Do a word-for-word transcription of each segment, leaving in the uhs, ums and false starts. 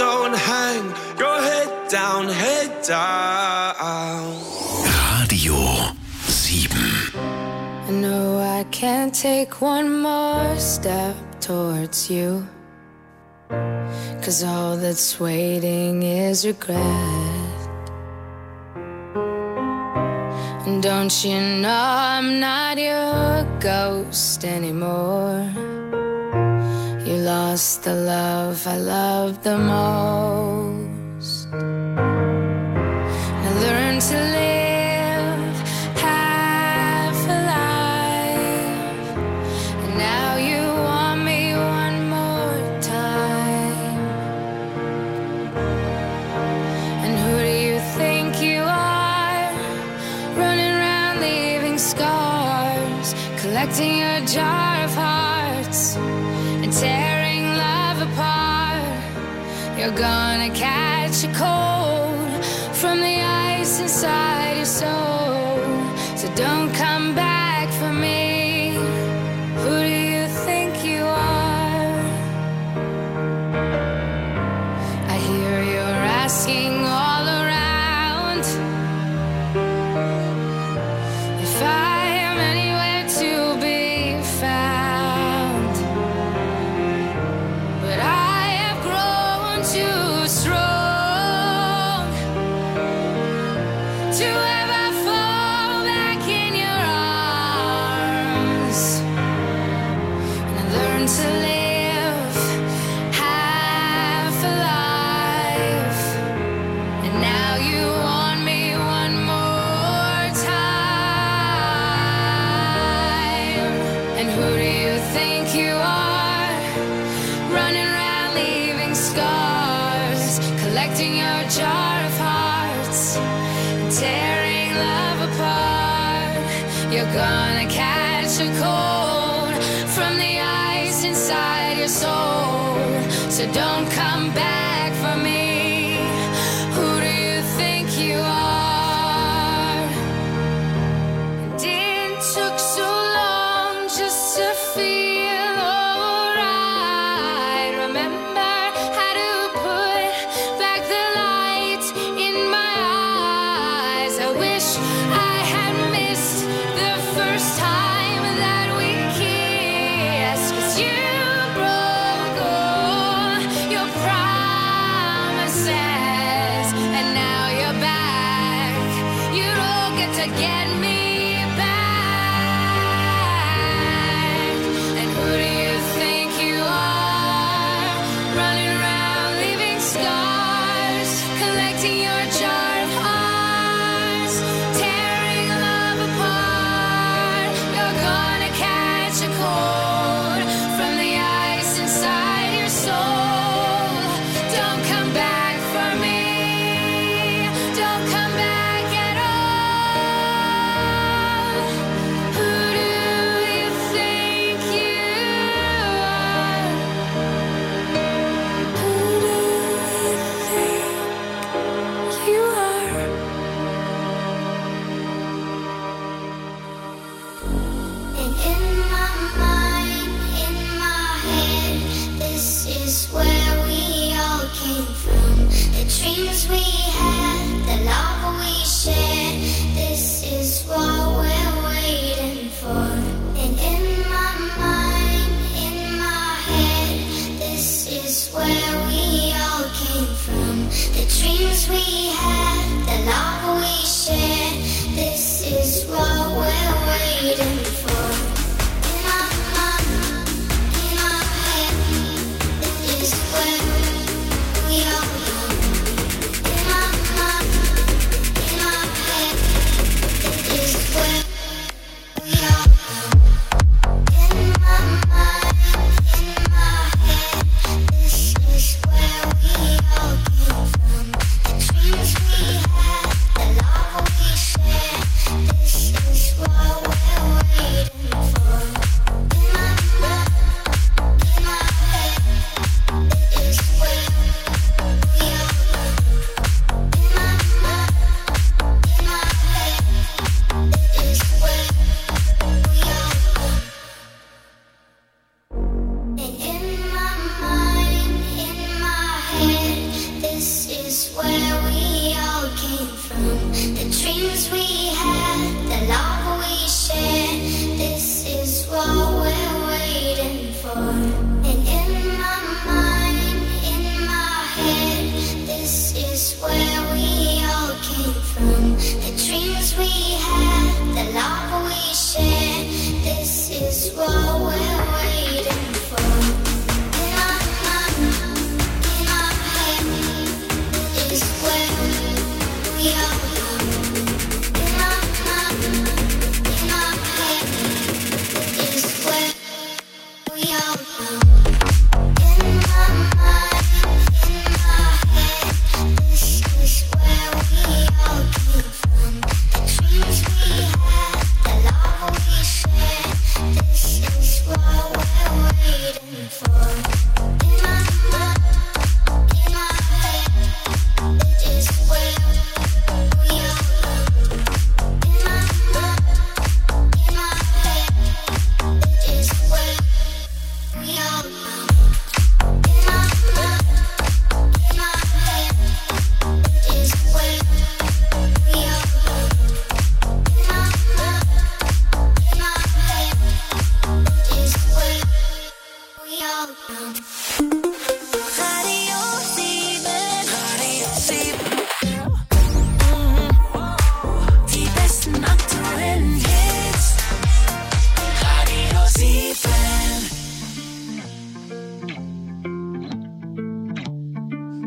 don't hang your head down, head down. Radio sieben. I know I can't take one more step towards you, 'cause all that's waiting is regret. And don't you know I'm not your ghost anymore? You lost the love I loved the most. I learned to live half alive, and now you want me one more time. And who do you think you are, running around leaving scars, collecting your jar of hearts and tearing love apart? You're gonna catch a cold from the ice inside your soul, so don't come back for me. Who do you think you are? I hear you're asking all around if I am anywhere to be found, but I have grown too strong to ever fall back in your arms. And I learned to live half alive, and now you want me one more time. And who do you think you are, running around leaving scars, collecting your jar of hearts and tearing love apart? You're gonna catch a cold from the ice inside your soul, so don't come back for me. Who do you think you are? And it took so long just to feel alright. Remember how to put back the light in my eyes. I wish I had missed the first time that we kissed, 'cause you broke all your promises, and now you're back. You don't get to get me back. And who do you think you are, running around leaving scars, collecting your jar of hearts, tearing love apart? You're gonna catch a cold from the ice inside your soul. Don't come back for me. Don't come back at all. Who do you think you are? Who do you think you are? And in my mind, in my head, this is where we all came from. The dreams we had, the love we shared, this is what we're waiting for. And in my mind, in my head, this is where we all came from. The dreams we had, the love we shared, this is what we're waiting for. In my mind, in my head, this is where we all come. In my mind, in my head, this is where we all come. In my mind, in my head, this is where we all came from. The dreams we had, the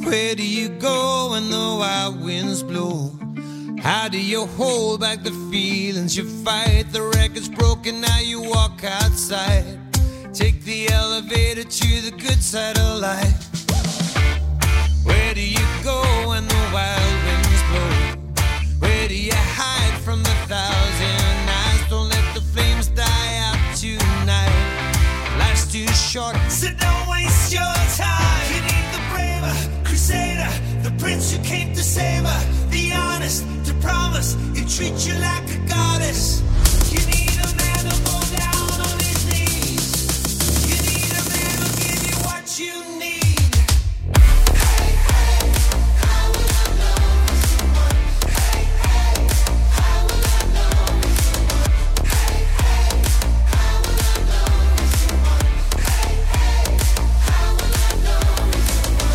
Where do you go when the wild winds blow? How do you hold back the feelings you fight? The record's broken, now you walk outside. Take the elevator to the good side of life. Where do you go when the wild winds blow? Where do you hide from the thousand eyes? Don't let the flames die out tonight. Life's too short, so don't waste your time. You need the braver crusader, the prince who came to save her, the honest to promise he'll treat you like a goddess. You need a man to go down on his knees. You need a man who'll give you what you need. Hey, hey, how will I know someone? Hey, hey, how will I know someone? Hey, hey, how will I know someone? Hey, hey, how will I know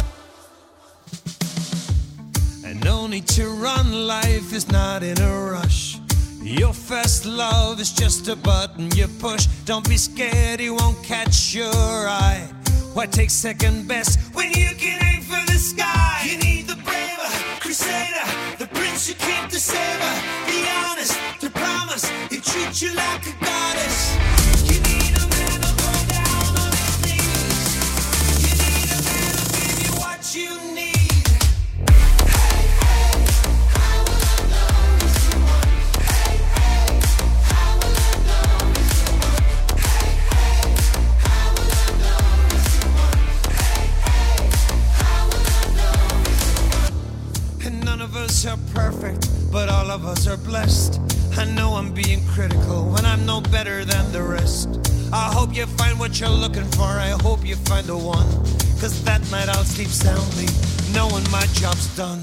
someone? and no need to run, life is not in a rush. Your first love is just a button you push. Don't be scared, he won't catch your eye. Why take second best when you can aim for the sky? You need the braver crusader, the prince who came to save her, the honest to promise he'll treat you like a goddess. You need a man to go down on his knees. You need a man who'll give you what you need. Hey, hey, how will I know someone? Hey, hey, how will I know someone? Hey, hey, how will I know someone? Hey, hey, how will I know someone? And none of us are perfect, but all of us are blessed. I know I'm being critical when I'm no better than the rest. I hope you find what you're looking for, I hope you find the one. Cause that night I'll sleep soundly, knowing my job's done.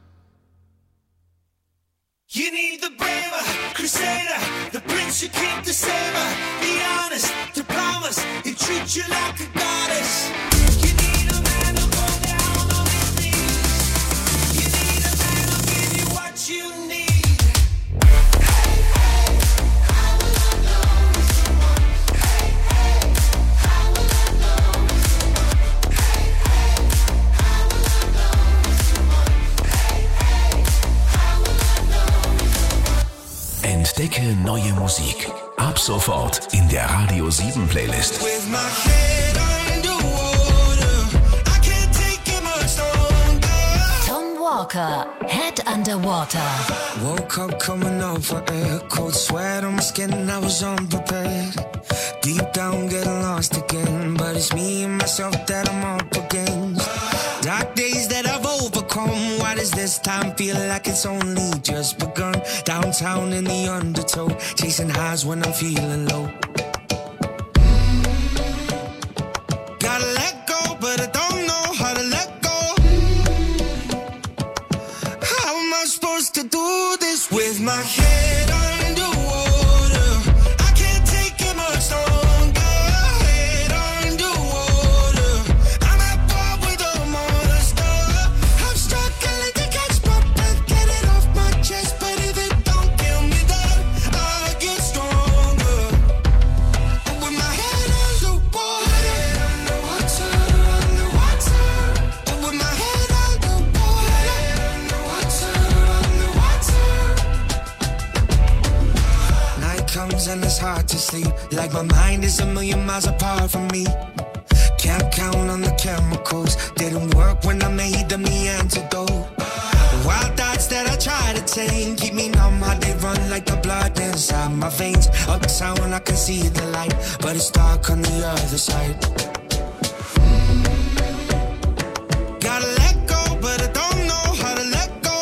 You need the braver crusader, the prince who came to save her, the honest to promise he'll treat you like a goddess. You need a man who'll go down on his knees. You need a man who'll give you what you need. Hey, hey, how will I know someone? Hey, hey, how will I know someone? Hey, hey, how will I know someone? Hey, hey, how will I know someone? Entdecke neue Musik. Ab sofort in der Radio sieben Playlist. With my head underwater, I can't take it much longer. Tom Walker, Head Underwater. Woke up coming out for air, cold sweat on my skin and I was unprepared. Deep down getting lost again, but it's me and myself that I'm up against. Dark days that I've overcome, why does this time feel like it's only just begun? Downtown in the undertow, chasing highs when I'm feeling low. Gotta let go, but I don't know how to let go. How am I supposed to do this with my head underwater? I can't take it much longer. Head underwater, I'm at war with a monster. I'm struggling to catch my breath, get it off my chest, but if it don't kill me, then I get stronger. And with my head underwater, underwater, underwater. And with my head underwater, underwater, underwater. Night comes and it's hard to sleep, like my mind is a million miles apart from me. Can't count on the chemicals, didn't work when I made them the antidote. The wild thoughts that I try to tame keep me numb, how they run like the blood inside my veins. Uptown I can see the light, but it's dark on the other side. Gotta let go, but I don't know how to let go.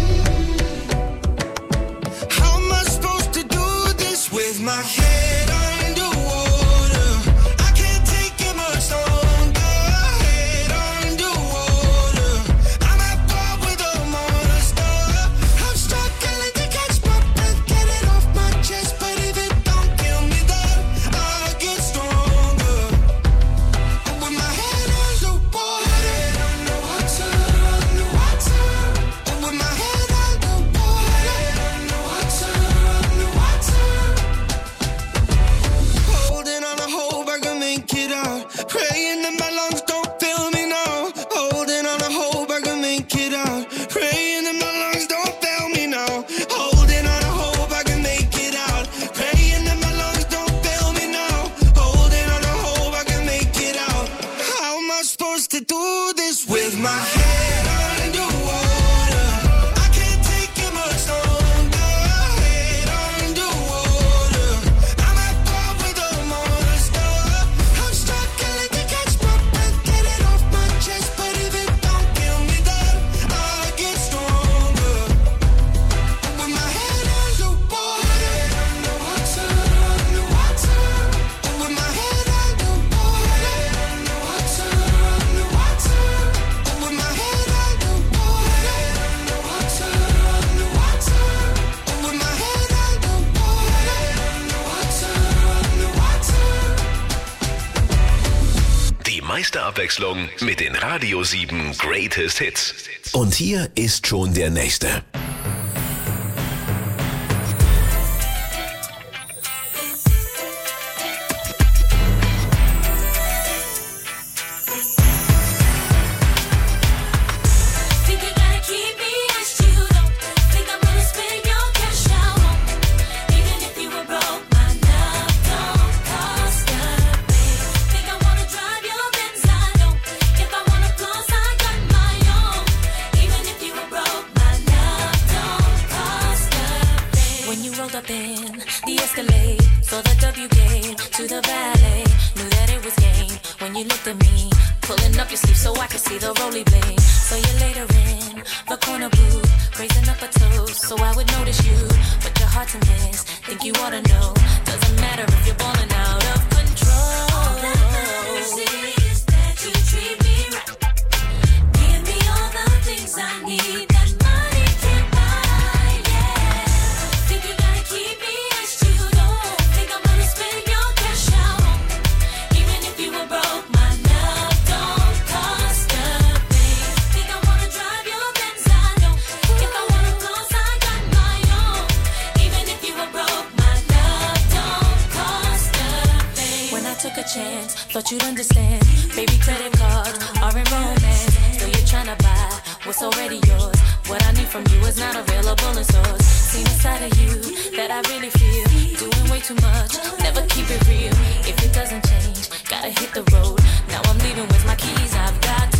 How am I supposed to do this with my head underwater? I can't take it much longer. Head underwater, I'm at war with a monster. I'm struggling to catch my breath, get it off my chest, but if it don't kill me, then I get stronger. Abwechslung mit den Radio sieben Greatest Hits. Und hier ist schon der nächste. Thought you'd understand, baby, credit cards are in romance. Though you're trying to buy what's already yours. What I need from you is not available in stores. Seen a side of you that I really feel. Doing way too much, never keep it real. If it doesn't change, gotta hit the road. Now I'm leaving with my keys, I've got